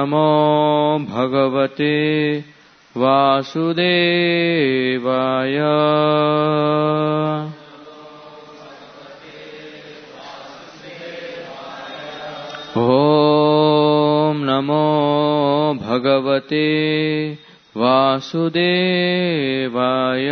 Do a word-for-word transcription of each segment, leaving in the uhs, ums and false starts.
नमो भगवते वासुदेवाय। ॐ नमो भगवते वासुदेवाय।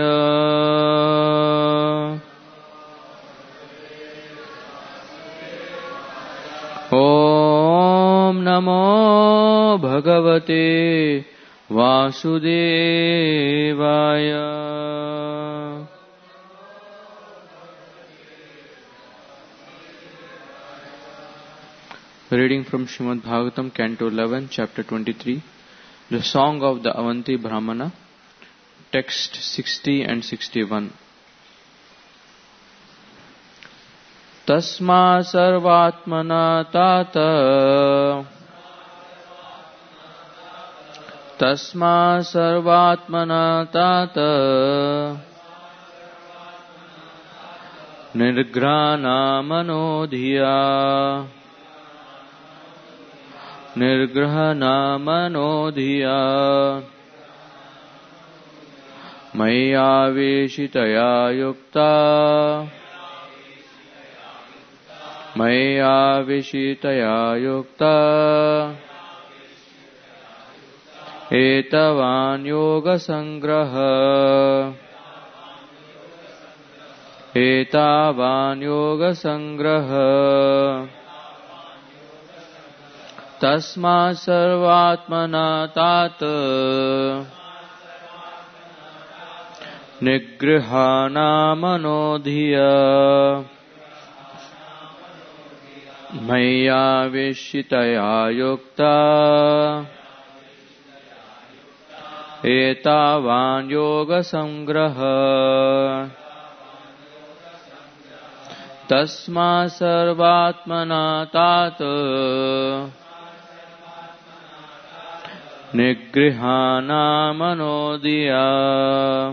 ॐ नमो भगवते वासुदेवाय। Reading from Srimad Bhagavatam, Canto eleven, Chapter twenty-three, the Song of the Avanti Brahmana, Text sixty and sixty-one. Tasma sarvatmana tata, Tasma sarvatmana tata, Nirgrana manodhiya, Nirgrahana manodhiya, Maya veshitaya yukta, Maya veshitaya yukta, Etavan yoga sangraha, Etavan yoga sangraha, Tasma sarvatmana tata, Nigrihana manodhiya, Maya veshitaya yukta, Etavan yoga sangraha, Tasma sarvatmana tata, Nigrihana manodhiya,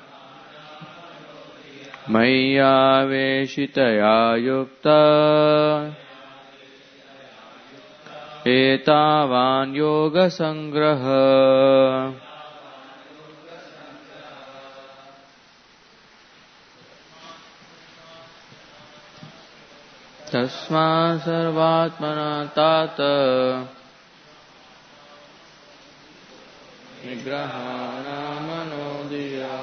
Maya veshitaya yukta, Etavan yoga sangraha. Tasma sarvatmana tata, Nigrahana manodhiya,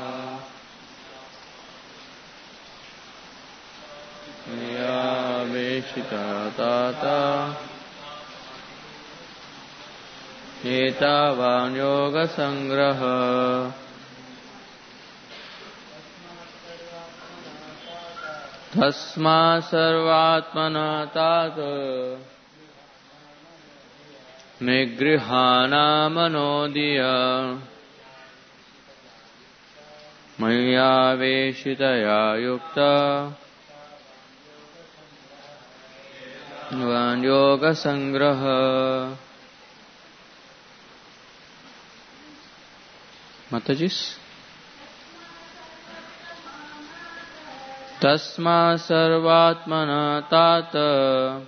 Maya veshitaya tata, Etavan yoga sangraha. Tasma sarvatmana tata, Nigrihana manodhiya, Maya veshitaya yukta, Etavan yoga sangraha. Matajis. Tasma sarvatmana tata,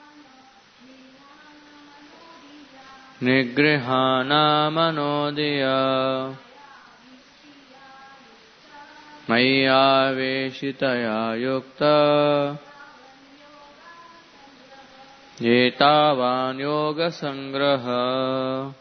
Nigrihana manodhiya, Maya veshitaya yukta, Etavan yoga sangraha.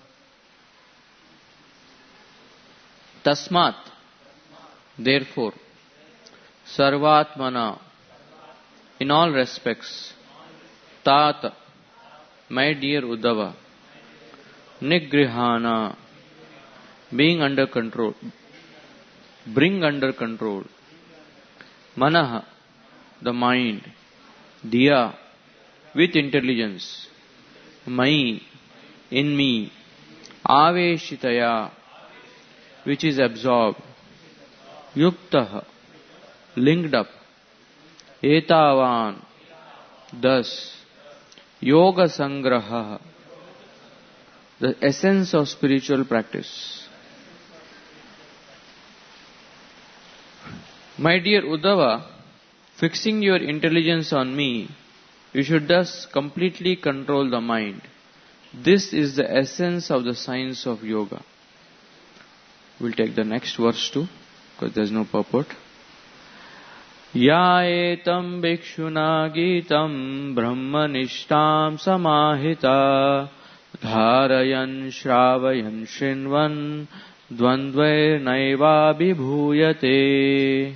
Tasmat, therefore, sarvatmana, in all respects, tat, my dear Uddhava, nigrihana, being under control, bring under control, manaha, the mind, diya, with intelligence, mai, in me, aveshitaya, which is absorbed, yuktah, linked up, etavan, thus, yoga sangraha, the essence of spiritual practice. My dear Uddhava, fixing your intelligence on me, you should thus completely control the mind, This is the essence of the science of yoga. We'll take the next verse too, because there's no purport. Ya etam bhikshuna gitam brahmanishtam samahita dharayan shravayan shinvan dvandvair naiva vibhuyate.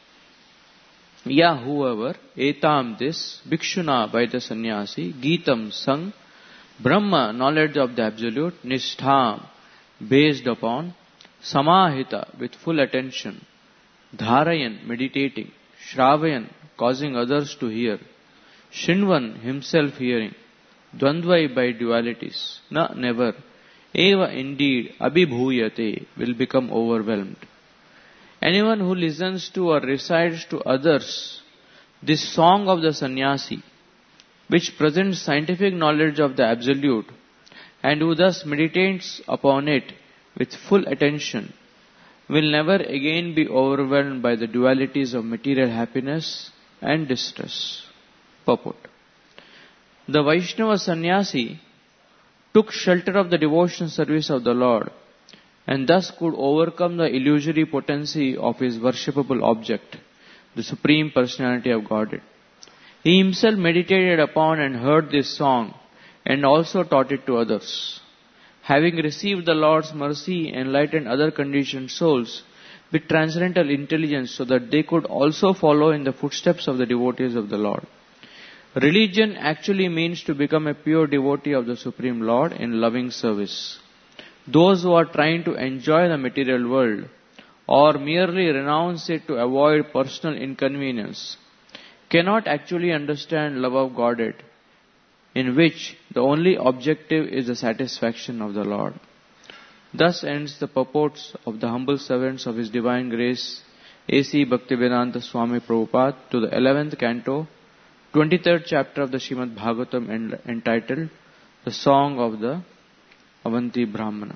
Ya, whoever, etam this, bhikshuna by the sannyasi, gitam sung, Brahma, knowledge of the Absolute, Nistham, based upon, Samahita, with full attention, Dharayan, meditating, Shravayan, causing others to hear, Shinvan, himself hearing, Dvandvai by dualities, Na, never, Eva, indeed, Abhibhuyate, will become overwhelmed. Anyone who listens to or recites to others this song of the sannyasi, which presents scientific knowledge of the Absolute, and who thus meditates upon it with full attention, will never again be overwhelmed by the dualities of material happiness and distress. Purport. The Vaishnava sannyasi took shelter of the devotional service of the Lord, and thus could overcome the illusory potency of his worshipable object, the Supreme Personality of Godhead. He himself meditated upon and heard this song, and also taught it to others. Having received the Lord's mercy, enlightened other conditioned souls with transcendental intelligence so that they could also follow in the footsteps of the devotees of the Lord. Religion actually means to become a pure devotee of the Supreme Lord in loving service. Those who are trying to enjoy the material world or merely renounce it to avoid personal inconvenience cannot actually understand love of Godhead, in which the only objective is the satisfaction of the Lord. Thus ends the purports of the humble servants of His Divine Grace, A C Bhaktivedanta Swami Prabhupada, to the eleventh canto, twenty-third chapter of the Srimad Bhagavatam, entitled The Song of the Avanti Brahmana.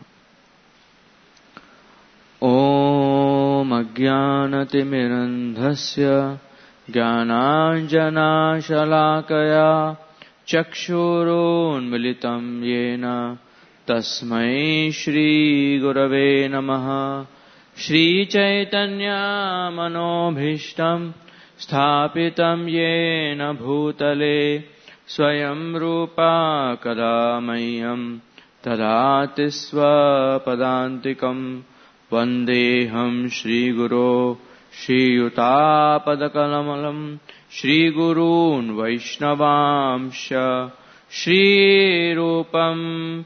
Om Ajnanatimirandhasya Jnananjana Shalakaya Chakshurunmilitam Yena Tasmai Shri Gurave Namaha. Shri Chaitanya Manobhishtam Sthapitam Yena Bhutale Swayam Rupa Kadamayam Tadati Swapadantikam Vandeham Shri Guru Shri Yutapadakamalam Shri Gurun Vaishnavamsha Shri Rupam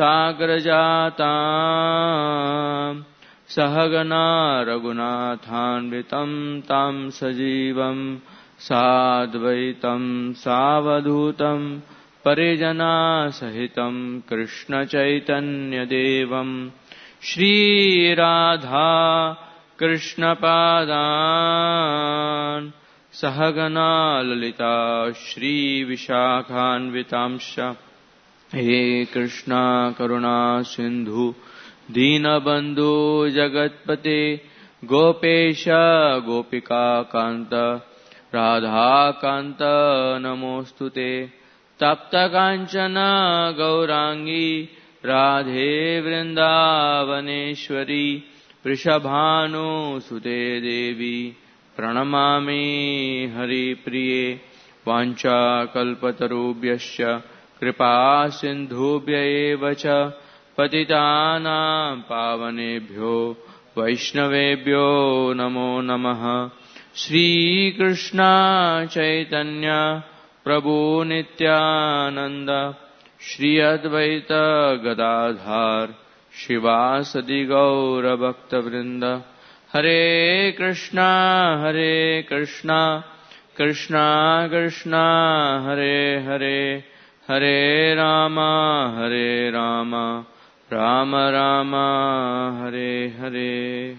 Sagrajatam Sahagana Raghunathanvitam Tam Sajivam Sadvaitam Savadhutam Parijana Sahitam Krishna Chaitanya Devam Shri Radha Krishna Padan Sahagana Lalita Shri Vishakhanvitamsha He Krishna Karuna Sindhu Dinabandhu Jagatpate Gopesha Gopika Kanta Radha Kanta Namostute Tapta Kanchana Gaurangi Radhe Vrindavaneshwari Prishabhanu Sute Devi Pranamami Hari Priye Vancha Kalpatarubhyasya Kripa Sindhubhya evacha Patitanam Pavanebhyo Vaishnavebhyo Namo Namaha. Shri Krishna Chaitanya Prabhu Nityananda Shri Advaita Gadadhar Shivasadi Gaura Bhakta Vrinda. Hare Krishna Hare Krishna Krishna Krishna Hare Hare Hare Rama Hare Rama Rama Rama Hare Hare.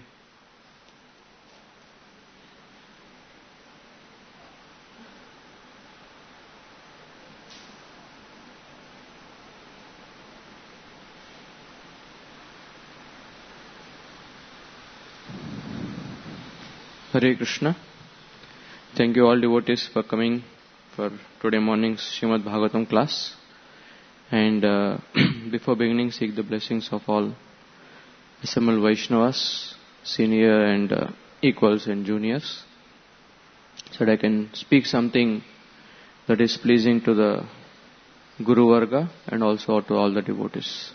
Hare Krishna. Thank you all devotees for coming for today morning's Srimad Bhagavatam class. And uh, before beginning, seek the blessings of all assembled Vaishnavas, senior and uh, equals and juniors, so that I can speak something that is pleasing to the Guru Varga and also to all the devotees.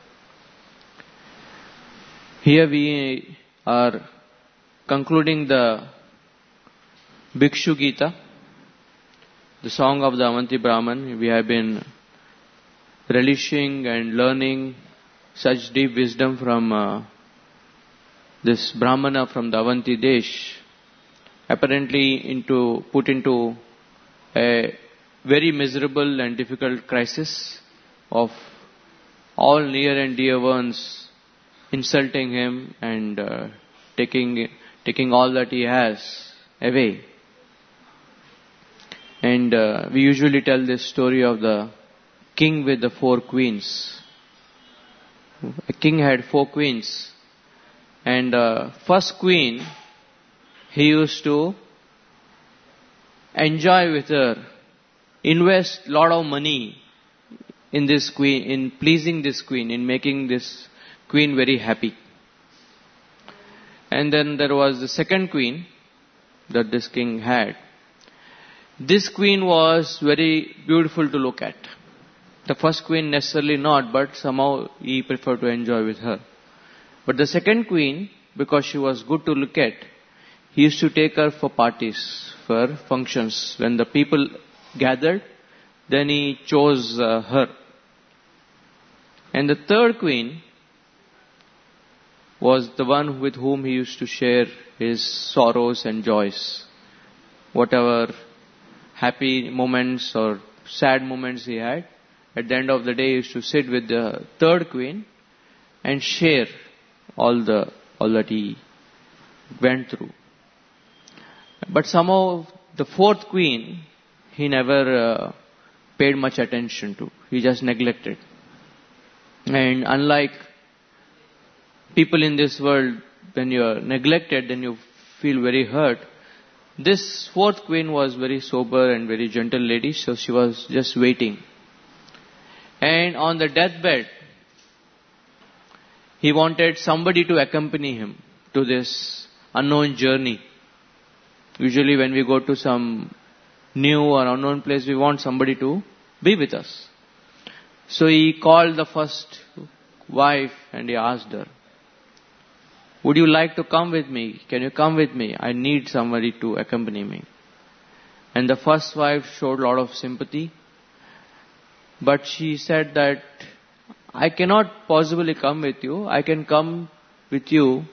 Here we are concluding the Bhikshu Gita, the song of the Avanti Brahman. We have been relishing and learning such deep wisdom from uh, this Brahmana from the Avanti Desh, apparently into put into a very miserable and difficult crisis of all near and dear ones insulting him and uh, taking taking all that he has away. And uh, we usually tell this story of the king with the four queens. A king had four queens, and uh, first queen, he used to enjoy with her, invest lot of money in this queen, in pleasing this queen, in making this queen very happy. And then there was the second queen that this king had. This queen was very beautiful to look at. The first queen necessarily not, but somehow he preferred to enjoy with her. But the second queen, because she was good to look at, he used to take her for parties, for functions. When the people gathered, then he chose uh, her. And the third queen was the one with whom he used to share his sorrows and joys. Whatever happy moments or sad moments he had, at the end of the day, he used to sit with the third queen and share all the all that he went through. But somehow the fourth queen, he never uh, paid much attention to. He just neglected. And unlike people in this world, when you are neglected, then you feel very hurt. This fourth queen was very sober and very gentle lady, so she was just waiting. And on the deathbed, he wanted somebody to accompany him to this unknown journey. Usually when we go to some new or unknown place, we want somebody to be with us. So he called the first wife and he asked her, "Would you like to come with me? Can you come with me? I need somebody to accompany me." And the first wife showed a lot of sympathy. But she said that, "I cannot possibly come with you. I can come with you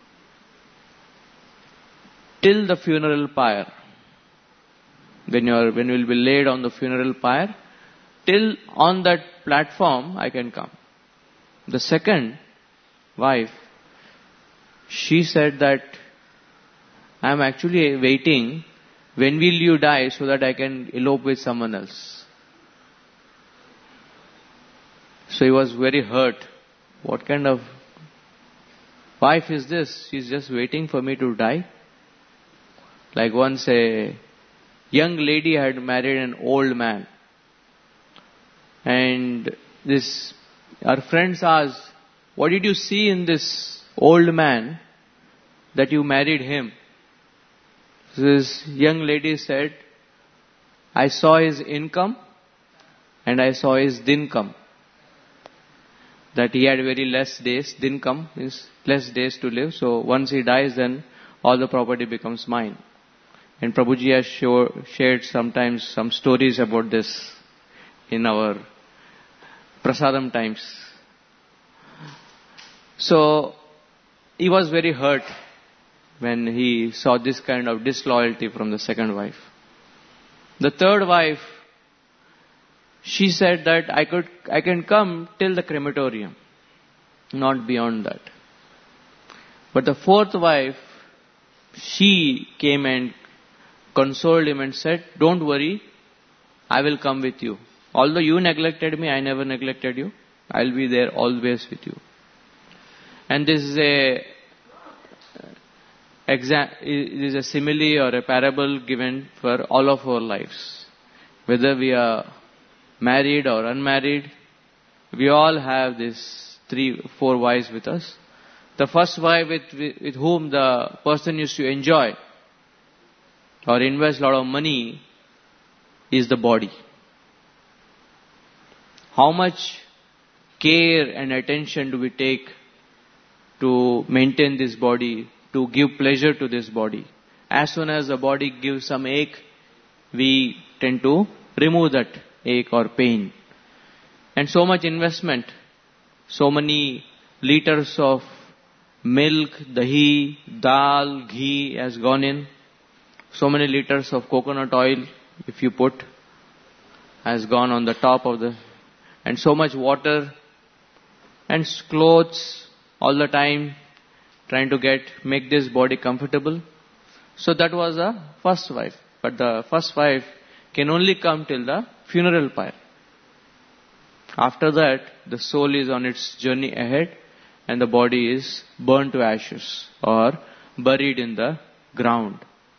till the funeral pyre. When you are, when you will be laid on the funeral pyre, till on that platform I can come." The second wife, she said that, "I am actually waiting. When will you die so that I can elope with someone else?" So he was very hurt. What kind of wife is this? She's just waiting for me to die. Like once a young lady had married an old man. And this, our friends asked, "What did you see in this old man that you married him?" This young lady said, "I saw his income and I saw his dincome." That he had very less days. Dincome is less days to live. So once he dies, then all the property becomes mine. And Prabhuji has show, shared sometimes some stories about this in our prasadam times. So he was very hurt when he saw this kind of disloyalty from the second wife. The third wife, she said that I could, I can come till the crematorium, not beyond that. But the fourth wife, she came and consoled him and said, "Don't worry, I will come with you. Although you neglected me, I never neglected you. I'll be there always with you." And this is a exa- it is a simile or a parable given for all of our lives. Whether we are married or unmarried, we all have these three, four wives with us. The first wife with, with, with whom the person used to enjoy or invest a lot of money is the body. How much care and attention do we take to maintain this body, to give pleasure to this body? As soon as the body gives some ache, we tend to remove that ache or pain. And so much investment, so many liters of milk, dahi, dal, ghee has gone in. So many liters of coconut oil, if you put, has gone on the top of the... And so much water and clothes all the time, trying to get, make this body comfortable. So that was the first wife. But the first wife can only come till the funeral pyre. After that, the soul is on its journey ahead and the body is burned to ashes or buried in the ground.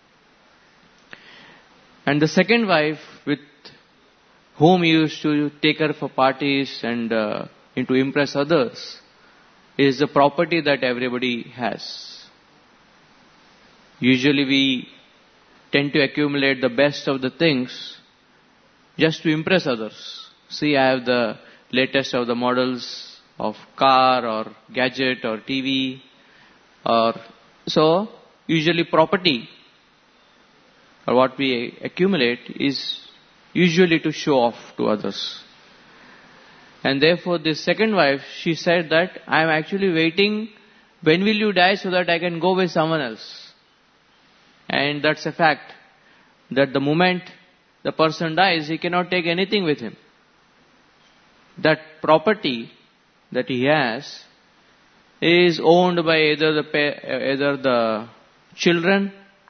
And the second wife, with whom he used to take her for parties and uh, to impress others, is the property that everybody has. Usually we tend to accumulate the best of the things just to impress others. See, I have the latest of the models of car or gadget or T V. Or so usually property or what we accumulate is usually to show off to others. And therefore this second wife, she said that I am actually waiting, when will you die so that I can go with someone else. And that's a fact, that the moment the person dies, he cannot take anything with him. That property that he has is owned by either the pa- either the children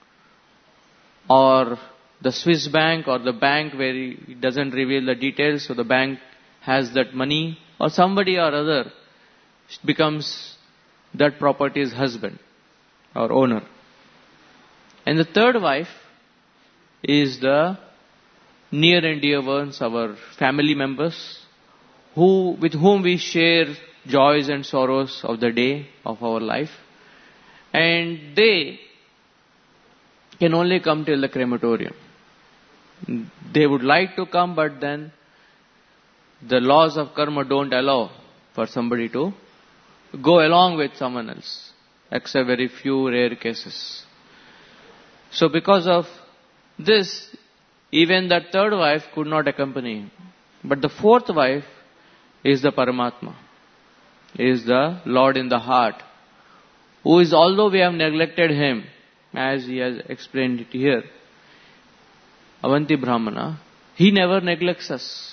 or the Swiss bank or the bank where he doesn't reveal the details, so the bank has that money, or somebody or other becomes that property's husband or owner. And the third wife is the near and dear ones, our family members, who with whom we share joys and sorrows of the day of our life. And they can only come till the crematorium. They would like to come, but then the laws of karma don't allow for somebody to go along with someone else, except very few rare cases. So because of this, even that third wife could not accompany him. But the fourth wife is the Paramatma, is the Lord in the heart, who is, although we have neglected him, as he has explained it here, Avanti Brahmana, he never neglects us.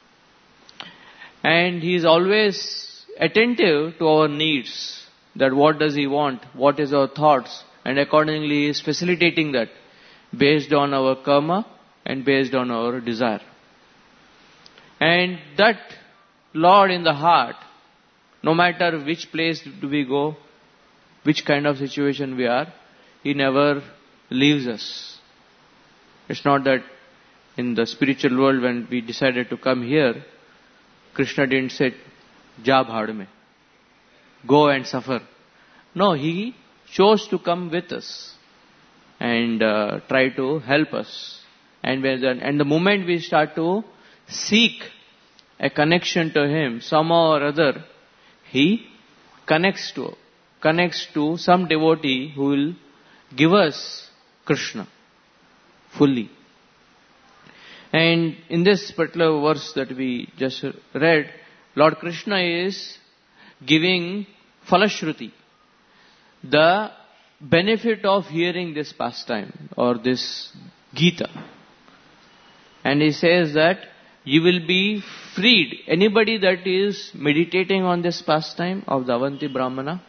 And he is always attentive to our needs, that what does he want, what is our thoughts, and accordingly he is facilitating that based on our karma and based on our desire. And that Lord in the heart, no matter which place do we go, which kind of situation we are, he never leaves us. It's not that in the spiritual world when we decided to come here, Krishna didn't say, Ja bhaad mein, go and suffer. No, he chose to come with us and uh, try to help us. And, when the, and the moment we start to seek a connection to him, somehow or other, he connects to, connects to some devotee who will give us Krishna fully. And in this particular verse that we just read, Lord Krishna is giving Falashruti, the benefit of hearing this pastime or this Gita. And he says that you will be freed. Anybody that is meditating on this pastime of the Avanti Brahmana,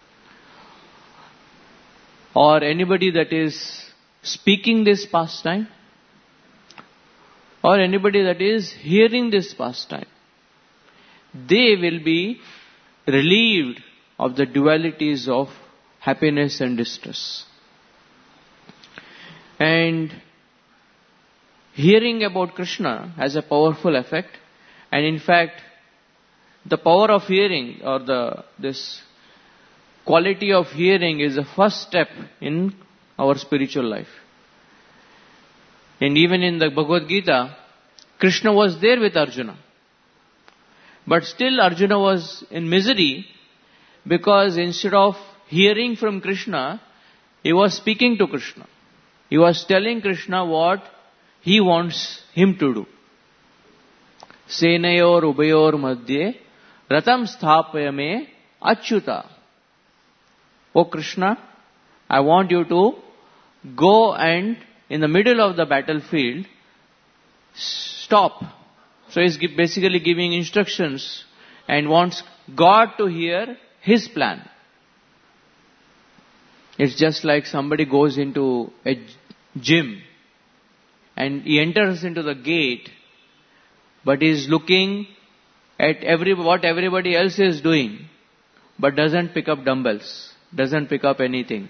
or anybody that is speaking this pastime, or anybody that is hearing this pastime, they will be relieved of the dualities of happiness and distress. And hearing about Krishna has a powerful effect, and in fact, the power of hearing, or the this quality of hearing, is the first step in our spiritual life. And even in the Bhagavad Gita, Krishna was there with Arjuna. But still Arjuna was in misery, because instead of hearing from Krishna, he was speaking to Krishna. He was telling Krishna what he wants him to do. Senayor ubayor madhye ratam sthapayame achyuta. O Krishna, I want you to go and in the middle of the battlefield, stop. So he's basically giving instructions and wants God to hear his plan. It's just like somebody goes into a gym and he enters into the gate, but is looking at every what everybody else is doing, but doesn't pick up dumbbells, doesn't pick up anything.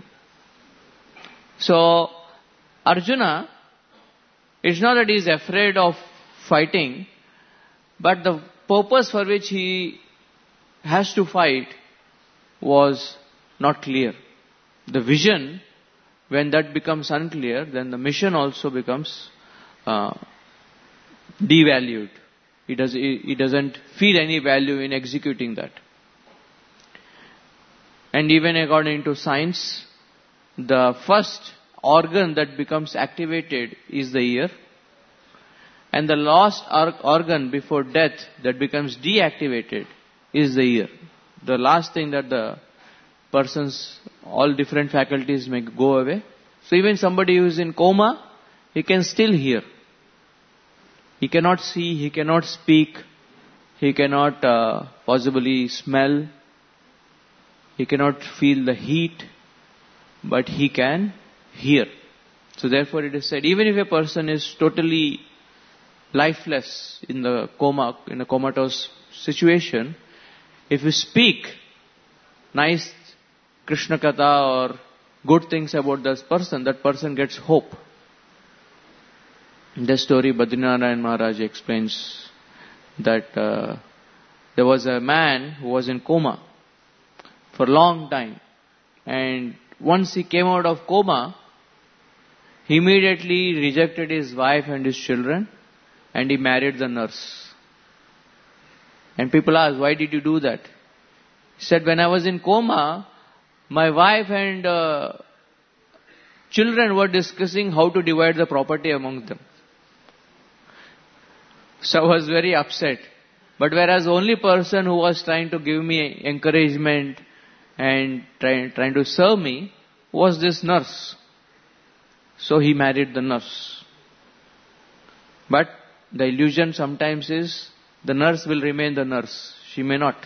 So Arjuna, it's not that he is afraid of fighting, but the purpose for which he has to fight was not clear. The vision, when that becomes unclear, then the mission also becomes uh, devalued. It, does, it doesn't feel any value in executing that. And even according to science, the first organ that becomes activated is the ear. And the last organ before death that becomes deactivated is the ear. The last thing that the person's all different faculties may go away. So even somebody who is in coma, he can still hear. He cannot see, he cannot speak, he cannot uh, possibly smell, he cannot feel the heat, but he can hear. So therefore it is said, even if a person is totally lifeless in the coma, in a comatose situation, if you speak nice Krishna Katha or good things about this person, that person gets hope. In the story, Badrinarayan Maharaj explains that uh, there was a man who was in coma for a long time. And once he came out of coma, he immediately rejected his wife and his children and he married the nurse. And people asked, why did you do that? He said, when I was in coma, my wife and uh, children were discussing how to divide the property among them. So I was very upset. But whereas the only person who was trying to give me encouragement and try, trying to serve me was this nurse. So he married the nurse. But the illusion sometimes is the nurse will remain the nurse. She may not.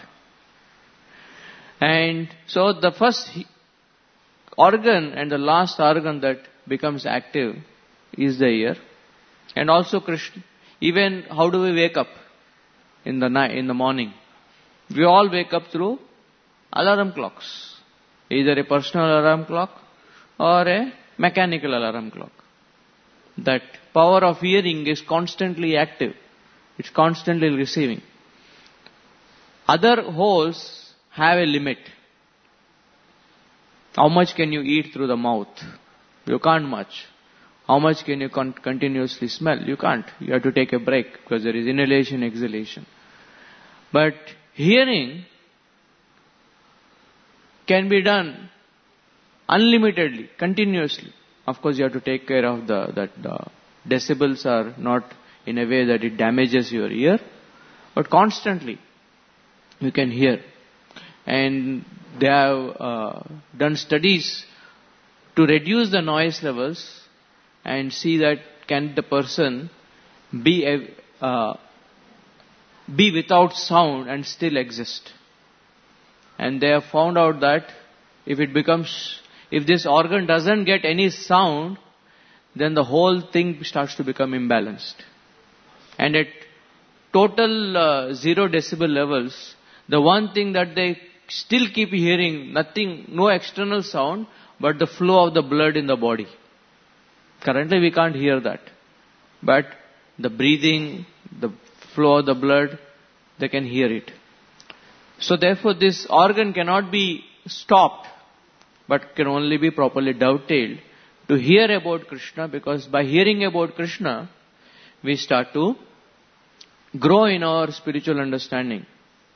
And so the first organ and the last organ that becomes active is the ear. And also Krishna. Even how do we wake up in the night, in the morning? We all wake up through alarm clocks. Either a personal alarm clock or a mechanical alarm clock. That power of hearing is constantly active. It's constantly receiving. Other holes have a limit. How much can you eat through the mouth? You can't much. How much can you con- continuously smell? You can't. You have to take a break because there is inhalation, exhalation. But hearing can be done unlimitedly, continuously. Of course, you have to take care of the that the decibels are not in a way that it damages your ear, but constantly you can hear. And they have uh, done studies to reduce the noise levels and see that can the person be a, uh, be without sound and still exist. And they have found out that if it becomes, if this organ doesn't get any sound, then the whole thing starts to become imbalanced. And at total uh, zero decibel levels, the one thing that they still keep hearing, nothing, no external sound, but the flow of the blood in the body. Currently we can't hear that. But the breathing, the flow of the blood, they can hear it. So therefore this organ cannot be stopped, but can only be properly dovetailed to hear about Krishna, because by hearing about Krishna, we start to grow in our spiritual understanding.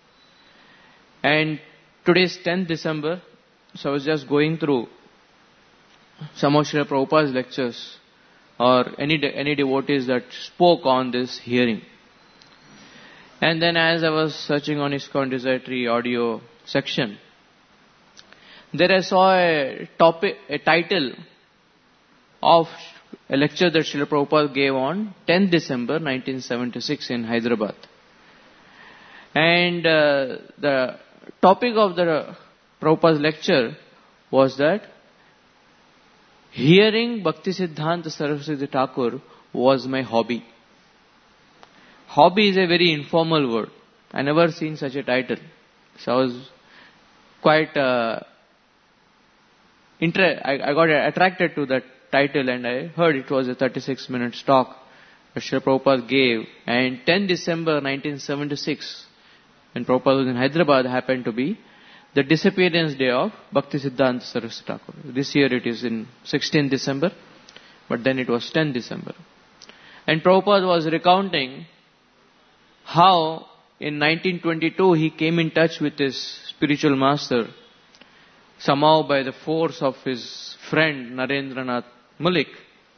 And today is tenth December, so I was just going through some of Srila Prabhupada's lectures, or any de- any devotees that spoke on this hearing. And then as I was searching on ISKCON Desiratory audio section, there I saw a topic, a title of a lecture that Srila Prabhupada gave on tenth December nineteen seventy-six in Hyderabad. And uh, the topic of the Prabhupada's lecture was that hearing Bhaktisiddhanta Saraswati Thakur was my hobby. Hobby is a very informal word. I never seen such a title. So I was quite uh, inter- I, I got attracted to that title, and I heard it was a thirty-six minutes talk that Srila Prabhupada gave. And tenth December nineteen seventy-six, when Prabhupada was in Hyderabad, happened to be the disappearance day of Bhaktisiddhanta Saraswati Thakur. This year it is in sixteenth December, but then it was tenth December. And Prabhupada was recounting how in nineteen twenty-two he came in touch with his spiritual master, somehow by the force of his friend Narendranath Malik.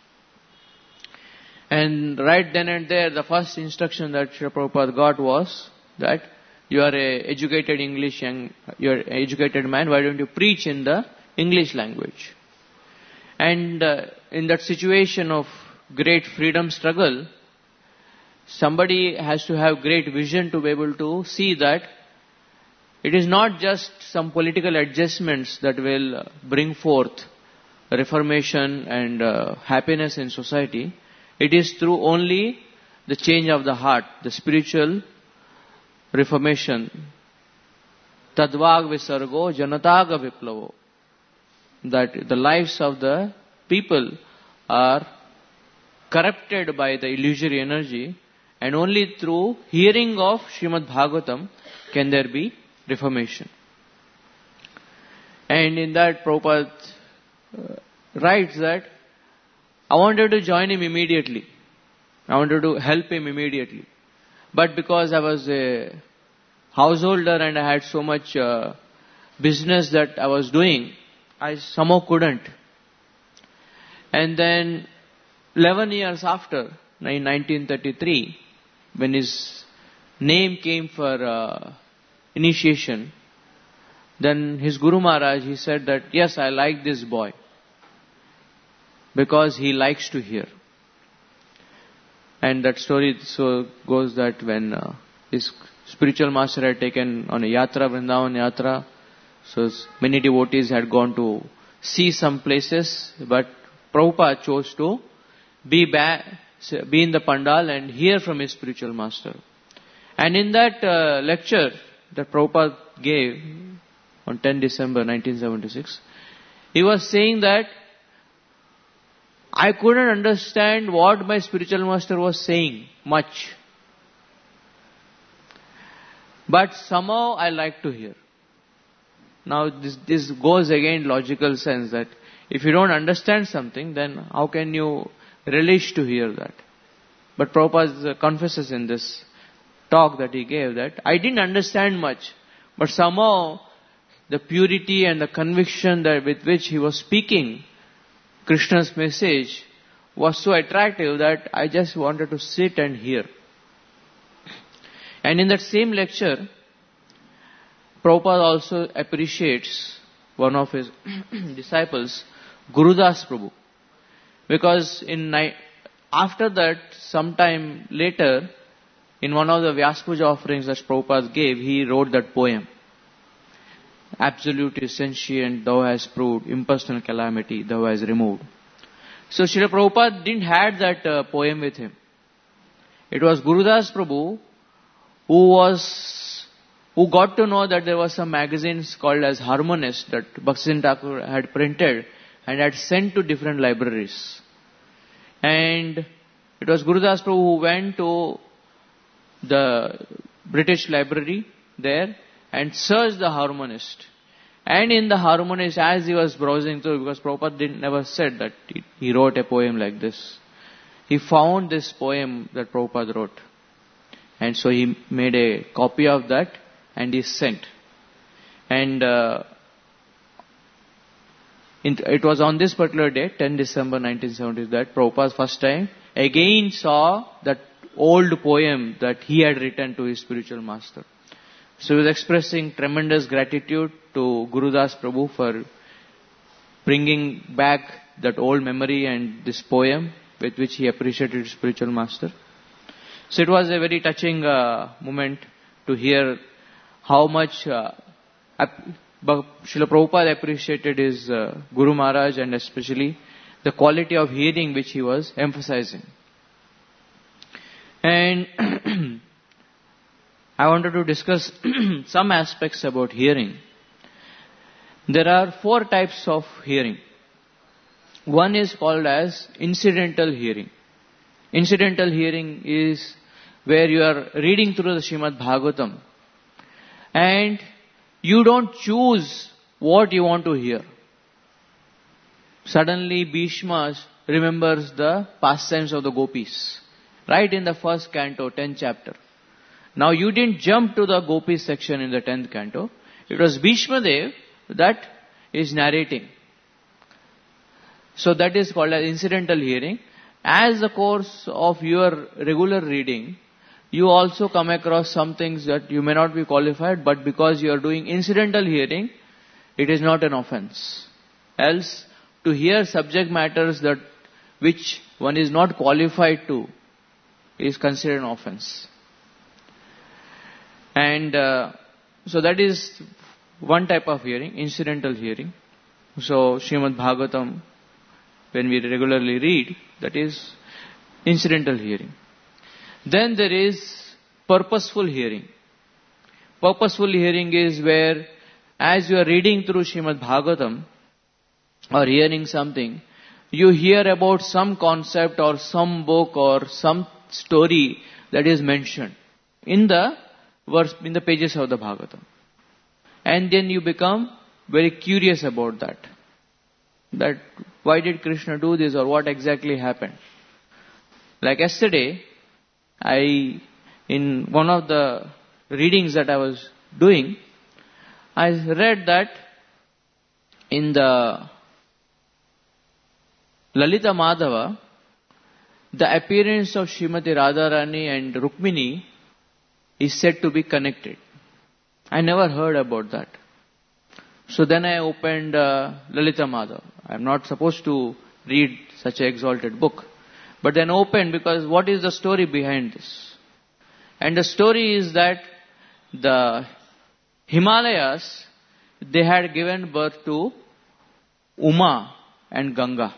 And right then and there, the first instruction that Srila Prabhupada got was that you are a educated English young, you are an educated man, why don't you preach in the English language? And uh, in that situation of great freedom struggle, somebody has to have great vision to be able to see that it is not just some political adjustments that will bring forth reformation and uh, happiness in society. It is through only the change of the heart, the spiritual reformation. Tadvag visargo janataga viplavo. That the lives of the people are corrupted by the illusory energy, and only through hearing of Srimad Bhagavatam can there be reformation. And in that Prabhupada uh, writes that I wanted to join him immediately. I wanted to help him immediately. But because I was a householder and I had so much uh, business that I was doing, I somehow couldn't. And then eleven years after, in nineteen thirty-three, when his name came for uh, initiation, then his Guru Maharaj, he said that, yes, I like this boy because he likes to hear. And that story so goes that when uh, his spiritual master had taken on a yatra, Vrindavan yatra, so many devotees had gone to see some places, but Prabhupada chose to be back, be in the pandal and hear from his spiritual master. And in that uh, lecture that Prabhupada gave on tenth December nineteen seventy-six, he was saying that I couldn't understand what my spiritual master was saying much. But somehow I like to hear. Now this, this goes again logical sense that if you don't understand something, then how can you relish to hear that? But Prabhupada confesses in this talk that he gave that I didn't understand much, but somehow the purity and the conviction that with which he was speaking Krishna's message was so attractive that I just wanted to sit and hear. And in that same lecture, Prabhupada also appreciates one of his disciples, Gurudas Prabhu. Because in ni- after that, sometime later, in one of the Vyas Puja offerings that Prabhupada gave, he wrote that poem. Absolute is sentient, thou hast proved, impersonal calamity, thou hast removed. So Srila Prabhupada didn't have that uh, poem with him. It was Gurudas Prabhu who was, who got to know that there was some magazines called as Harmonist that Bhaktisiddhanta Thakur had printed and had sent to different libraries. And it was Gurudas Prabhu who went to the British library there and searched the harmonist. And in the harmonist, as he was browsing through, because Prabhupada didn't, never said that he, he wrote a poem like this. He found this poem that Prabhupada wrote. And so he made a copy of that and he sent. And uh, it was on this particular day, tenth December nineteen seventy, that Prabhupada first time again saw that old poem that he had written to his spiritual master. So he was expressing tremendous gratitude to Gurudas Prabhu for bringing back that old memory and this poem with which he appreciated his spiritual master. So it was a very touching uh, moment to hear how much uh, Srila Prabhupada appreciated his uh, Guru Maharaj, and especially the quality of hearing which he was emphasizing. And I wanted to discuss some aspects about hearing. There are four types of hearing. One is called as incidental hearing. Incidental hearing is where you are reading through the Srimad Bhagavatam and you don't choose what you want to hear. Suddenly Bhishma remembers the pastimes of the gopis, right in the first canto, tenth chapter. Now you didn't jump to the gopis section in the tenth canto. It was Bhishma Dev that is narrating. So that is called as incidental hearing. As the course of your regular reading, you also come across some things that you may not be qualified, but because you are doing incidental hearing, it is not an offense. Else, to hear subject matters that which one is not qualified to is considered an offense. And uh, so that is one type of hearing, incidental hearing. So Srimad Bhagavatam, when we regularly read, that is incidental hearing. Then there is purposeful hearing. Purposeful hearing is where, as you are reading through Srimad Bhagavatam or hearing something, you hear about some concept or some book or some story that is mentioned in the verse, in the pages of the Bhagavatam. And then you become very curious about that. That why did Krishna do this, or what exactly happened? Like yesterday, I, in one of the readings that I was doing, I read that in the Lalita Madhava, the appearance of Srimati Radharani and Rukmini is said to be connected. I never heard about that. So then I opened uh, Lalita Madhava. I am not supposed to read such an exalted book. But then opened, because what is the story behind this? And the story is that the Himalayas, they had given birth to Uma and Ganga.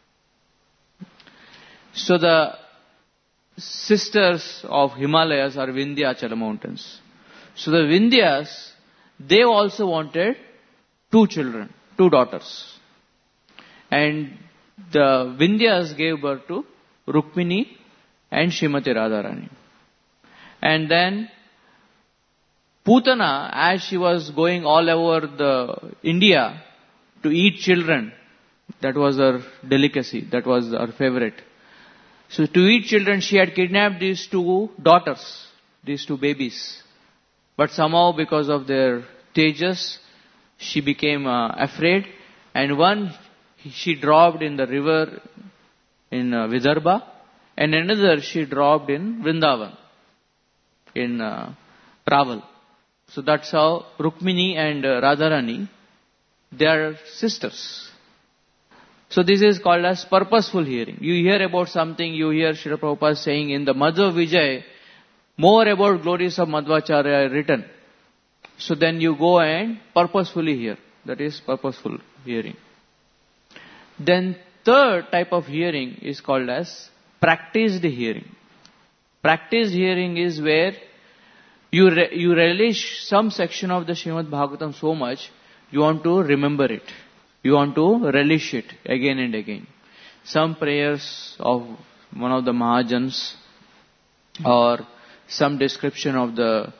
So the sisters of Himalayas are Vindhyachala mountains. So the Vindhyas, they also wanted two children, two daughters. And the Vindhyas gave birth to Rukmini and Srimati Radharani. And then Putana, as she was going all over the India to eat children, that was her delicacy, that was her favorite. So to eat children, she had kidnapped these two daughters, these two babies. But somehow, because of their tejas, she became uh, afraid, and one she dropped in the river in uh, Vidarbha, and another she dropped in Vrindavan, in uh, Raval. So that's how Rukmini and uh, Radharani, they are sisters. So this is called as purposeful hearing. You hear about something, you hear Srila Prabhupada saying in the Madhva Vijay, more about glories of Madhvacharya written. So then you go and purposefully hear. That is purposeful hearing. Then third type of hearing is called as practiced hearing. Practiced hearing is where you re- you relish some section of the Srimad Bhagavatam so much, you want to remember it. You want to relish it again and again. Some prayers of one of the Mahajans, or some description of the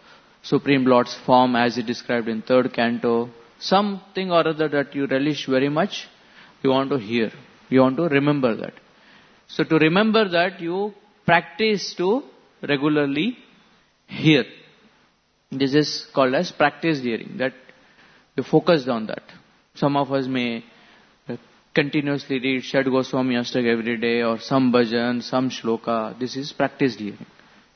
Supreme Lord's form as it described in third canto, something or other that you relish very much, you want to hear. You want to remember that. So to remember that, you practice to regularly hear. This is called as practiced hearing, that you focused on that. Some of us may continuously read Shad Goswami Ashtaka every day, or some bhajan, some shloka. This is practiced hearing.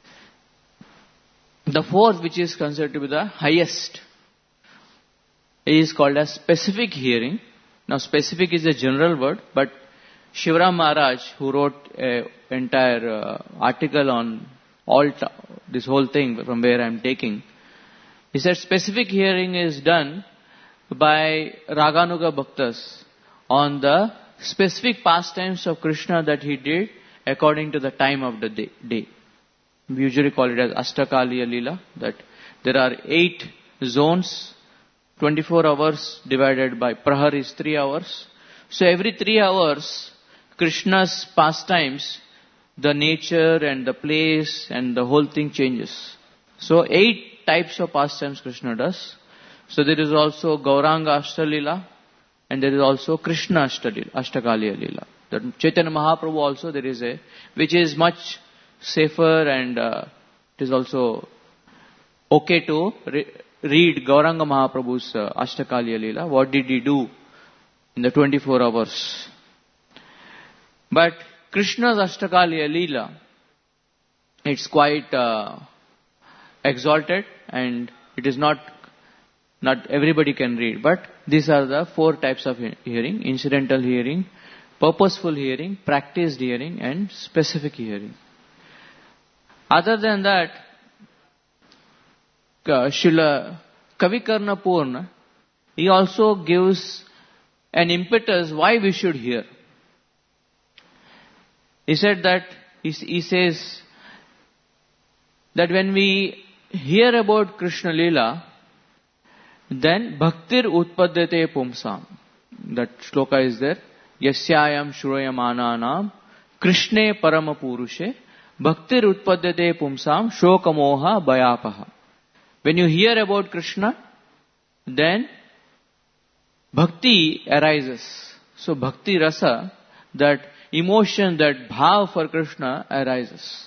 The fourth, which is considered to be the highest, is called as specific hearing. Now specific is a general word, but Shivaram Maharaj, who wrote an entire uh, article on all ta- this whole thing from where I am taking, he said specific hearing is done by Raganuga Bhaktas on the specific pastimes of Krishna that he did according to the time of the day. day. We usually call it as Ashtakaliya Leela, that there are eight zones, twenty-four hours divided by Prahar is three hours. So every three hours, Krishna's pastimes, the nature and the place and the whole thing changes. So eight types of pastimes Krishna does. So there is also Gauranga Ashtalila, and there is also Krishna Ashtalila, Ashtakaliya Leela. The Chaitanya Mahaprabhu also there is a, which is much safer, and uh, it is also okay to re- read Gauranga Mahaprabhu's uh, Ashtakaliya Leela. What did he do in the twenty-four hours? But Krishna's Ashtakaliya Leela, it's quite uh, exalted, and it is not not everybody can read. But these are the four types of he- hearing: incidental hearing, purposeful hearing, practiced hearing, and specific hearing. Other than that, Srila Kavikarna Purna, he also gives an impetus why we should hear. He said that, he, he says that when we hear about Krishna Leela, then bhaktir utpadyate pumsam. That shloka is there. Yasyayam shroyamananam Krishne parama purushe bhaktir utpadyate pumsam shokamoha bayapaha. When you hear about Krishna, then bhakti arises. So bhakti rasa, that emotion, that bhav for Krishna arises.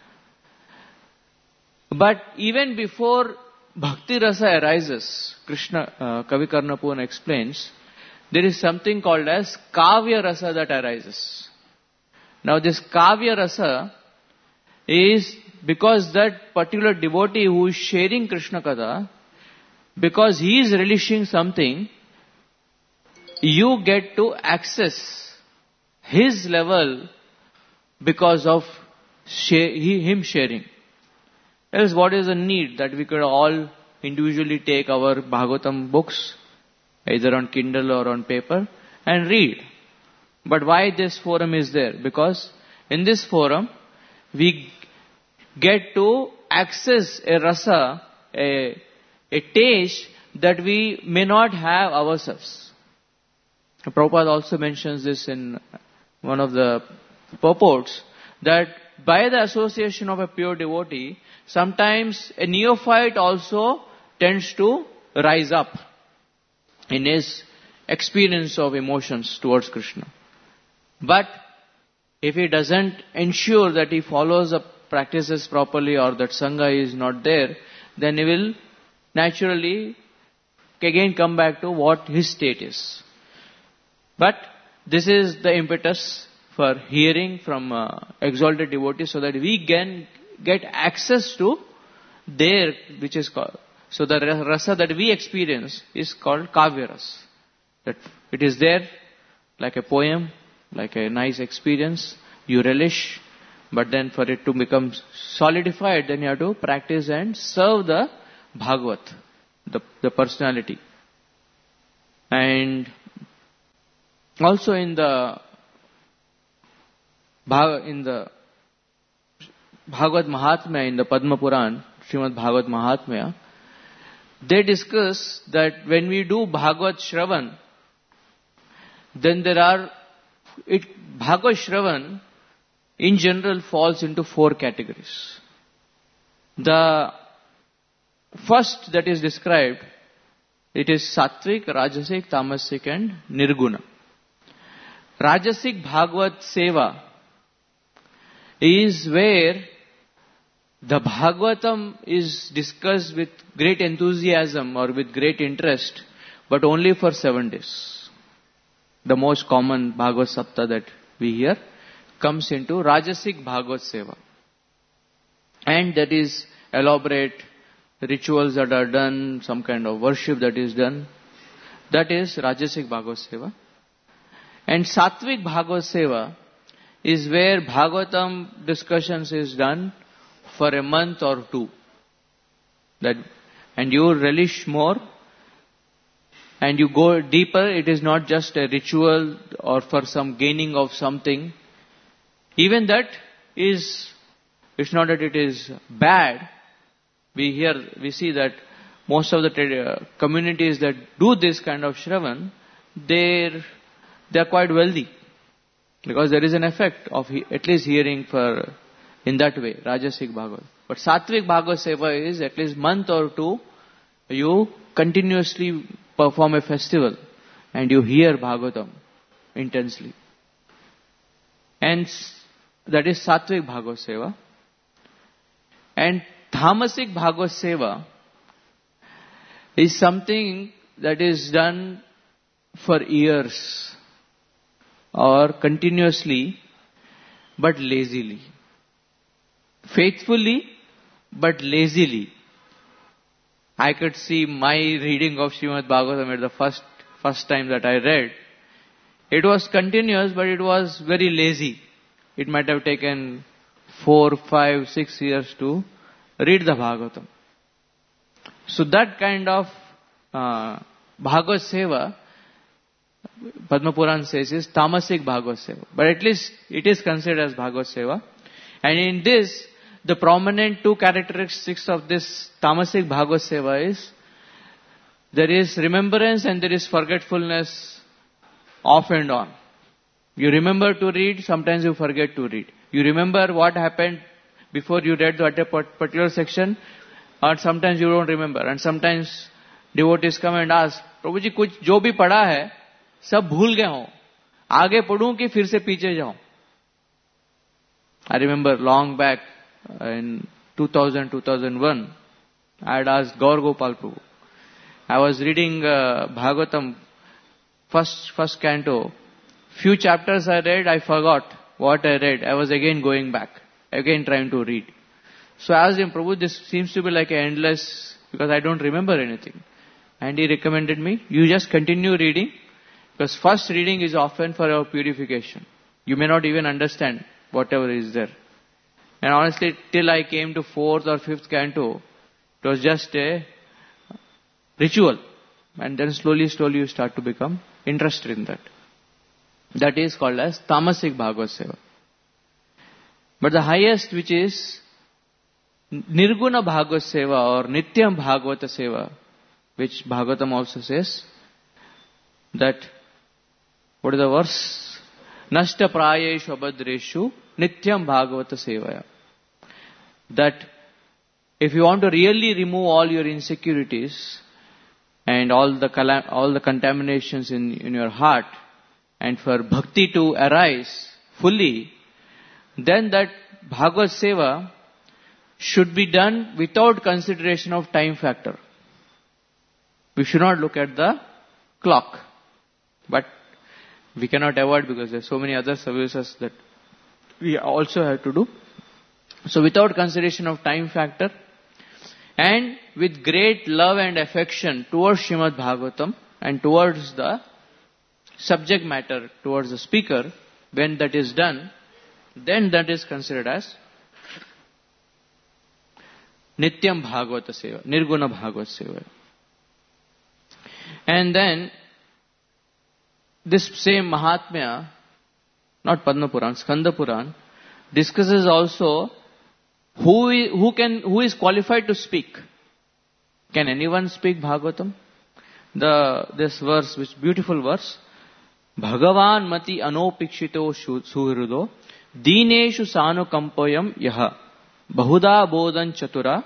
But even before bhakti rasa arises, Krishna, uh, Kavikarna Purna explains, there is something called as kavya rasa that arises. Now this kavya rasa is because that particular devotee who is sharing Krishna Katha, because he is relishing something, you get to access his level because of share, he, him sharing. Else what is the need that we could all individually take our Bhagavatam books, either on Kindle or on paper, and read? But why this forum is there? Because in this forum, we get to access a rasa, a, a taste that we may not have ourselves. Prabhupada also mentions this in one of the purports, that by the association of a pure devotee, sometimes a neophyte also tends to rise up in his experience of emotions towards Krishna. But if he doesn't ensure that he follows the practices properly, or that Sangha is not there, then he will naturally again come back to what his state is. But this is the impetus for hearing from uh, exalted devotees, so that we can get access to their, which is called, so the rasa that we experience is called kavya rasa. That it is there like a poem, like a nice experience, you relish, but then for it to become solidified, then you have to practice and serve the Bhagavat, the, the personality. And also in the in the Bhagavad Mahatmya, in the Padma Puran, Srimad Bhagavad Mahatmya, they discuss that when we do Bhagavad Shravan, then there are, it, Bhagavad Shravan in general falls into four categories. The first that is described, it is Satvik, Rajasic, Tamasic and Nirguna. Rajasic Bhagavad Seva is where the Bhagavatam is discussed with great enthusiasm or with great interest, but only for seven days. The most common Bhagavad Sapta that we hear comes into Rajasic Bhagavad Seva. And that is elaborate rituals that are done, some kind of worship that is done. That is Rajasic Bhagavad Seva. And Satvik Bhagavad Seva is where Bhagavatam discussions is done for a month or two. That, and you relish more and you go deeper. It is not just a ritual or for some gaining of something. Even that is, it's not that it is bad. We hear, we see that most of the uh, communities that do this kind of Shravan, they're, they're quite wealthy. Because there is an effect of he, at least hearing for, in that way, Rajasic Bhagavad. But Satvik Bhagavad Seva is at least month or two, you continuously perform a festival and you hear Bhagavatam intensely. And that is Satvik Bhagavad Seva. And Tamasic Bhagavad Seva is something that is done for years or continuously but lazily. Faithfully but lazily. I could see my reading of Srimad Bhagavatam at the first, first time that I read. It was continuous but it was very lazy. It might have taken four, five, six years to read the Bhagavatam. So that kind of uh, Bhagavad Seva, Padma Puran says is Tamasic Bhagavad Seva. But at least it is considered as Bhagavad Seva. And in this, the prominent two characteristics of this Tamasic Bhagavad Seva is, there is remembrance and there is forgetfulness off and on. You remember to read, sometimes you forget to read. You remember what happened before you read that particular section, or sometimes you don't remember. And sometimes devotees come and ask, Prabhu ji, kuch jo bhi pada hai, sab bhul gaya ho. Aage padhun ki fir se piche jaun. I remember long back in two thousand, two thousand one, I had asked Gaur Gopal Prabhu. I was reading uh, Bhagavatam, first, first canto. Few chapters I read, I forgot what I read. I was again going back, again trying to read. So I asked him, Prabhu, this seems to be like an endless, because I don't remember anything. And he recommended me, you just continue reading, because first reading is often for our purification. You may not even understand whatever is there. And honestly, till I came to fourth or fifth canto, it was just a ritual. And then slowly, slowly you start to become interested in that. That is called as Tamasic Bhagavad Seva. But the highest, which is Nirguna Bhagavad Seva or Nityam Bhagavata Seva, which Bhagavatam also says, that, what is the verse? Nashta prayeshu abhadreshu Nityam Bhagavata Sevaya. That if you want to really remove all your insecurities and all the all the contaminations in, in your heart, and for bhakti to arise fully, then that Bhagavad Seva should be done without consideration of time factor. We should not look at the clock. But we cannot avoid because there are so many other services that we also have to do. So without consideration of time factor and with great love and affection towards Srimad Bhagavatam and towards the subject matter, towards the speaker, when that is done, then that is considered as Nityam Bhagavata Seva, Nirguna Bhagavad Seva. And then this same Mahatmya, not Padma Puran, Skanda Puran, discusses also who is, who can who is qualified to speak. Can anyone speak Bhagavatam? The this verse, which beautiful verse, Bhagavan mati anopikshito suhrudo dineshu sanukampayam yaha bahuda bodan chatura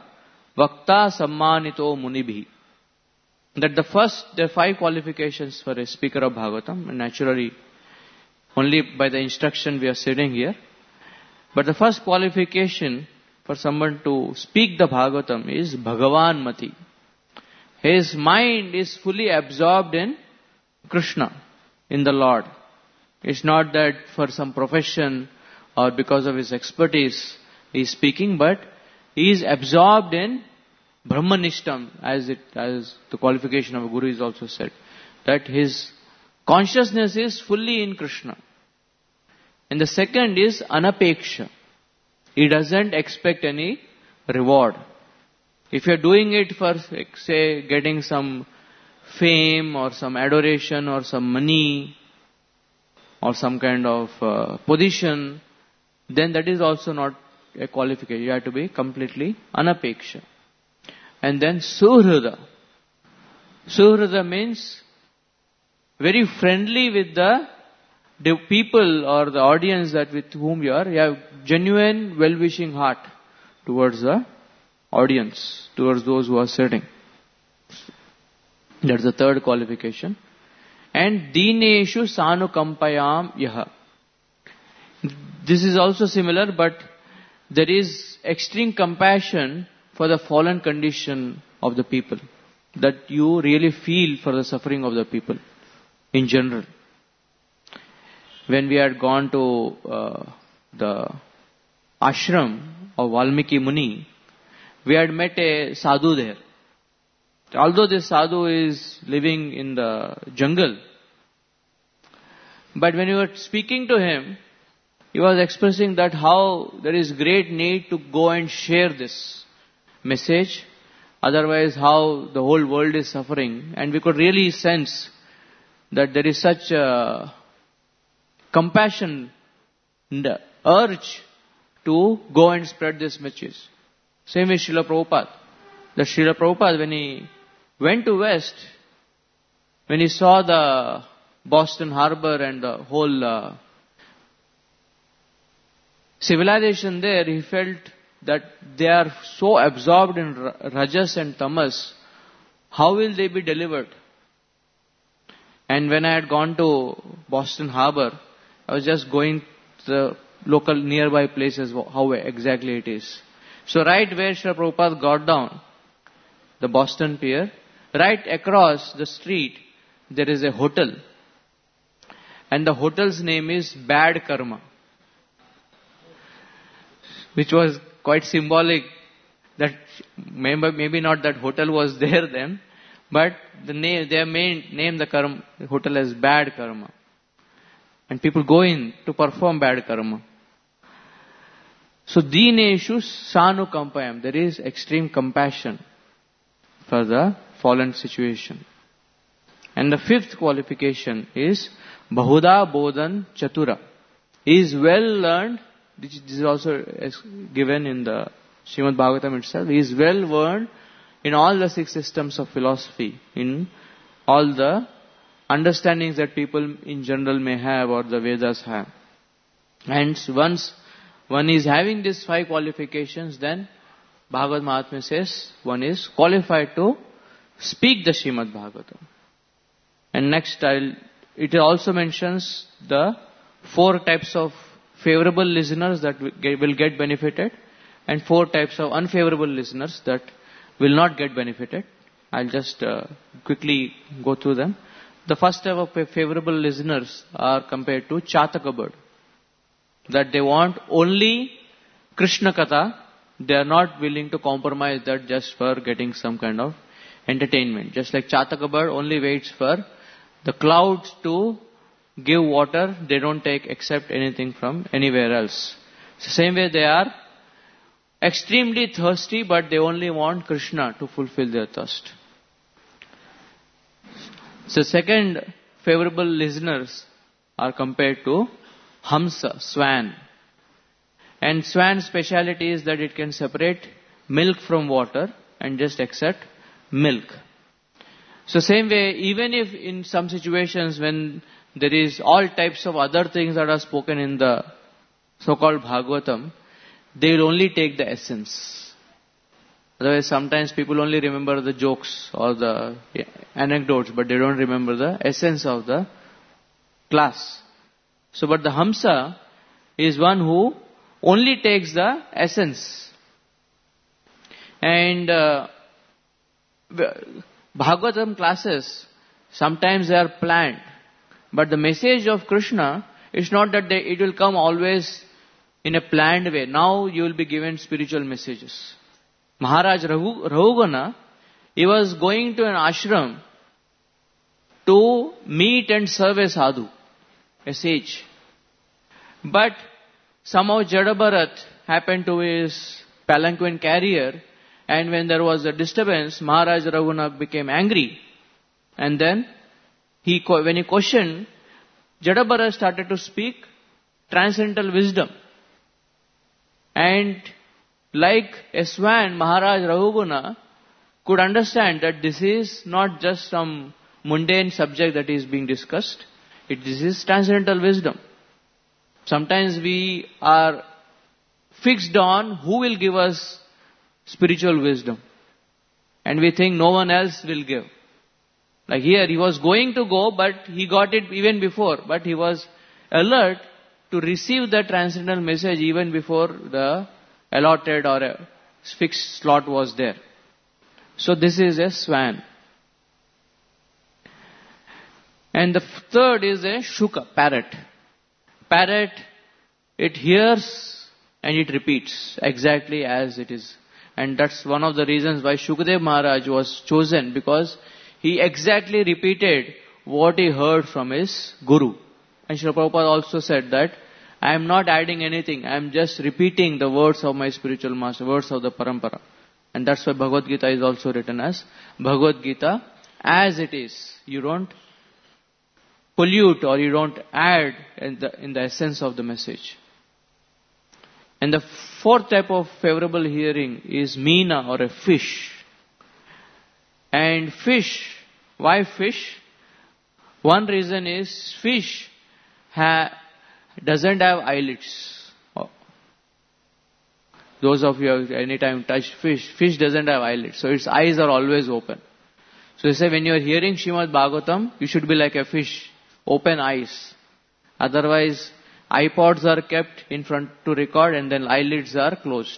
Vakta Sammanito Munibhi. That the first, there are five qualifications for a speaker of Bhagavatam, and naturally, only by the instruction we are sitting here. But the first qualification for someone to speak the Bhagavatam is Bhagavan Mati. His mind is fully absorbed in Krishna, in the Lord. It's not that for some profession or because of his expertise he is speaking, but he is absorbed in Brahmanishtam, as it as the qualification of a guru is also said, that his consciousness is fully in Krishna. And the second is Anapeksha. He doesn't expect any reward. If you're doing it for, say, getting some fame or some adoration or some money or some kind of uh, position, then that is also not a qualification. You have to be completely Anapeksha. And then Suhrida. Suhrida means very friendly with the, the people or the audience that with whom you are. You have genuine well-wishing heart towards the audience, towards those who are sitting. That's the third qualification. And Dineshu Sanukampayam Yaha. This is also similar, but there is extreme compassion for the fallen condition of the people. That you really feel for the suffering of the people in general. When we had gone to uh, the ashram of Valmiki Muni, we had met a sadhu there. Although this sadhu is living in the jungle, but when you were speaking to him, he was expressing that how there is great need to go and share this message. Otherwise, how the whole world is suffering. And we could really sense that there is such a compassion, the urge to go and spread this message. Same with Srila Prabhupada. The Srila Prabhupada, when he went to West, when he saw the Boston Harbor and the whole uh, civilization there, he felt that they are so absorbed in Rajas and Tamas, how will they be delivered? And when I had gone to Boston Harbor, I was just going to the local nearby places, how exactly it is. So right where Srila Prabhupada got down, the Boston Pier, right across the street, there is a hotel. And the hotel's name is Bad Karma. Which was quite symbolic that maybe, maybe not that hotel was there then, but the name, they main, name the karma, hotel as Bad Karma. And people go in to perform bad karma. So, Dineshu Sanukampayam. There is extreme compassion for the fallen situation. And the fifth qualification is Bahuda Bodhan Chatura. He is well learned. This is also given in the Srimad Bhagavatam itself. He is well learned in all the six systems of philosophy, in all the understandings that people in general may have or the Vedas have. And once one is having these five qualifications, then Bhagavad Mahatmya says one is qualified to speak the Srimad Bhagavatam. And next, I'll, it also mentions the four types of favorable listeners that will get benefited and four types of unfavorable listeners that will not get benefited. I'll just uh, quickly go through them. The first type of favorable listeners are compared to Chataka bird. That they want only Krishna Katha. They are not willing to compromise that just for getting some kind of entertainment. Just like Chataka bird only waits for the clouds to give water. They don't take accept anything from anywhere else. So same way they are extremely thirsty, but they only want Krishna to fulfill their thirst. So second favorable listeners are compared to Hamsa, swan. And swan's speciality is that it can separate milk from water and just accept milk. So same way, even if in some situations when there is all types of other things that are spoken in the so-called Bhagavatam, they will only take the essence. Otherwise, sometimes people only remember the jokes or the anecdotes, but they don't remember the essence of the class. So, but the Hamsa is one who only takes the essence. And uh, Bhagavatam classes, sometimes they are planned. But the message of Krishna is not that they, it will come always in a planned way. Now you will be given spiritual messages. Maharaj Rahu, Rahugana, he was going to an ashram to meet and serve a sadhu, a sage. But somehow Jadabharat happened to his palanquin carrier, and when there was a disturbance, Maharaj Rahugana became angry. And then, he when he questioned, Jadabharat started to speak transcendental wisdom. And like a swan, Maharaj Rahugana could understand that this is not just some mundane subject that is being discussed. It, this is transcendental wisdom. Sometimes we are fixed on who will give us spiritual wisdom. And we think no one else will give. Like here, he was going to go, but he got it even before. But he was alert to receive the transcendental message even before the allotted or a fixed slot was there. So this is a swan. And the third is a shuka, parrot. Parrot, it hears and it repeats exactly as it is. And that's one of the reasons why Shukadev Maharaj was chosen, because he exactly repeated what he heard from his Guru. And Srila Prabhupada also said that, I am not adding anything, I am just repeating the words of my spiritual master, words of the Parampara. And that's why Bhagavad Gita is also written as Bhagavad Gita as it is. You don't pollute or you don't add in the, in the essence of the message. And the fourth type of favorable hearing is Meena, or a fish. And fish, why fish? One reason is fish ha, doesn't have eyelids. Those of you who have anytime touched fish, fish doesn't have eyelids. So its eyes are always open. So they say when you are hearing Srimad Bhagavatam, you should be like a fish, open eyes. Otherwise, iPods are kept in front to record and then eyelids are closed.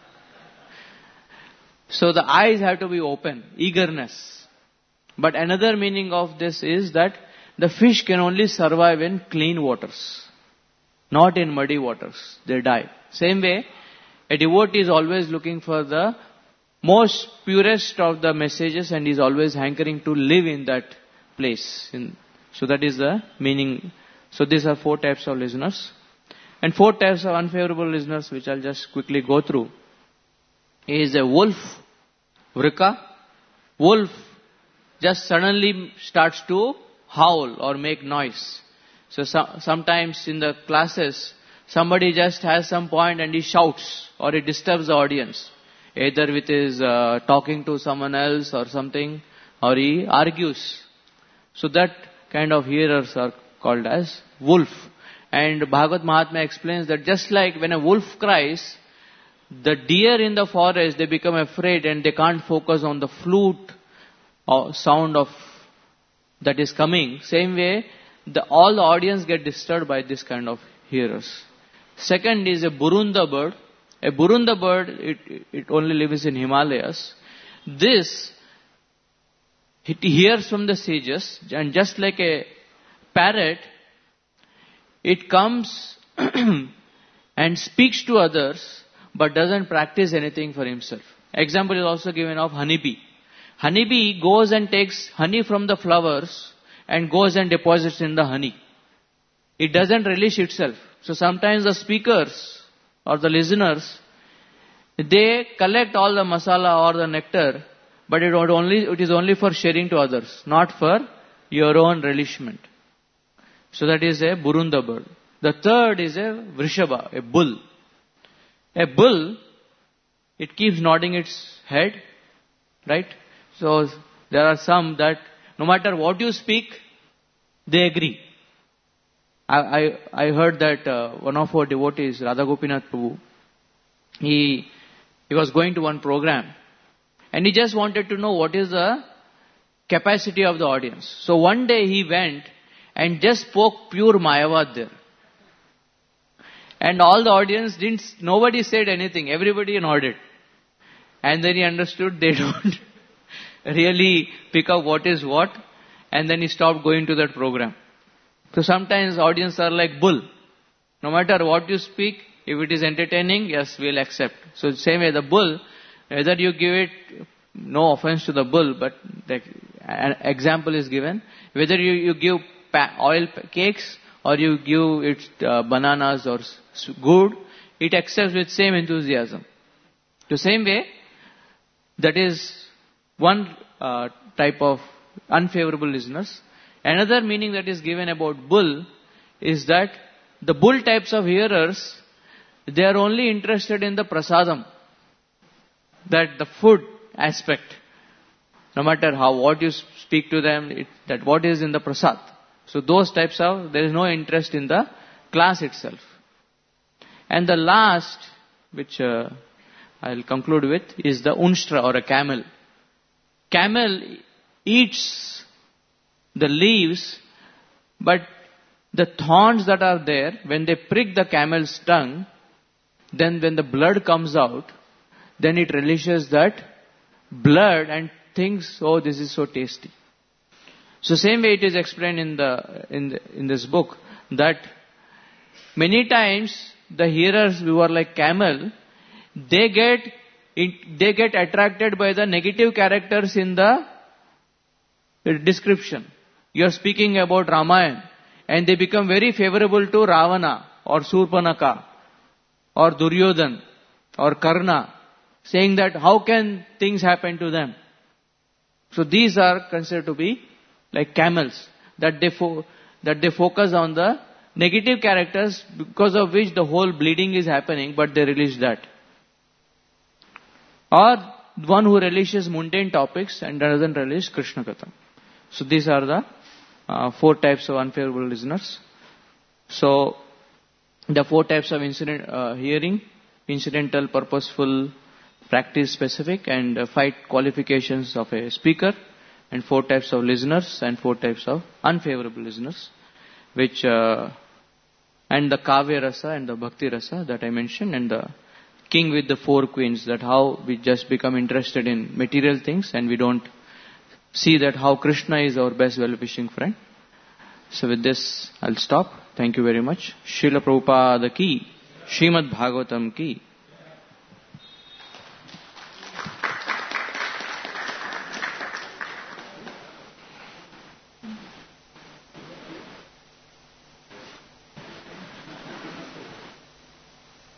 So the eyes have to be open, eagerness. But another meaning of this is that the fish can only survive in clean waters, not in muddy waters. They die. Same way, a devotee is always looking for the most purest of the messages and is always hankering to live in that place. In, so that is the meaning. So these are four types of listeners. And four types of unfavorable listeners, which I'll just quickly go through, is a wolf, vrika. Wolf just suddenly starts to howl or make noise. So, so sometimes in the classes, somebody just has some point and he shouts or he disturbs the audience. Either with his uh, talking to someone else or something, or he argues. So that kind of hearers are called as wolf. And Bhagavad Mahatma explains that just like when a wolf cries, the deer in the forest, they become afraid and they can't focus on the flute or sound of that is coming. Same way, the, all the audience get disturbed by this kind of hearers. Second is a burunda bird. A burunda bird, it, it only lives in Himalayas. This, it hears from the sages, and just like a parrot, it comes and speaks to others, but doesn't practice anything for himself. Example is also given of honeybee. Honeybee goes and takes honey from the flowers and goes and deposits in the honey. It doesn't relish itself. So sometimes the speakers or the listeners, they collect all the masala or the nectar, but it, only, it is only for sharing to others, not for your own relishment. So that is a burunda bird. The third is a vrishaba, a bull. A bull, it keeps nodding its head, right? So there are some that no matter what you speak, they agree. I, I, I heard that uh, one of our devotees, Radha Gopinath Prabhu, he, he was going to one program And he just wanted to know what is the capacity of the audience. So one day he went and just spoke pure Mayavad there. And all the audience didn't, nobody said anything. Everybody nodded. And then he understood they don't really pick up what is what. And then he stopped going to that program. So sometimes audience are like bull. No matter what you speak, if it is entertaining, yes, we'll accept. So same way the bull, whether you give it, no offense to the bull, but the an example is given. Whether you, you give pa- oil cakes or you give it uh, bananas or s- good, it accepts with same enthusiasm. The same way, that is one uh, type of unfavorable listeners. Another meaning that is given about bull is that the bull types of hearers, they are only interested in the prasadam, that the food aspect. No matter how, what you speak to them, it, that what is in the prasad. So those types of, there is no interest in the class itself. And the last, which uh, I'll conclude with, is the unshtra or a camel. Camel eats the leaves, but the thorns that are there, when they prick the camel's tongue, then when the blood comes out, then it relishes that blood and thinks, oh, this is so tasty. So same way it is explained in the in the, in this book, that many times the hearers who are like camel, they get it, they get attracted by the negative characters in the description. You are speaking about Ramayana, and they become very favorable to Ravana or Surpanaka or Duryodhan or Karna, saying that how can things happen to them? So these are considered to be like camels, that they fo- that they focus on the negative characters because of which the whole bleeding is happening, but they relish that. Or one who relishes mundane topics and doesn't relish Krishna Katha. So these are the uh, four types of unfavorable listeners. So the four types of incident uh, hearing: incidental, purposeful, practice specific, and uh, five qualifications of a speaker, and four types of listeners, and four types of unfavorable listeners, which uh, and the Kavya Rasa and the Bhakti Rasa that I mentioned, and the king with the four queens, that how we just become interested in material things and we don't see that how Krishna is our best well-wishing friend. So with this, I'll stop. Thank you very much. Srila Prabhupada ki, Srimad Bhagavatam ki.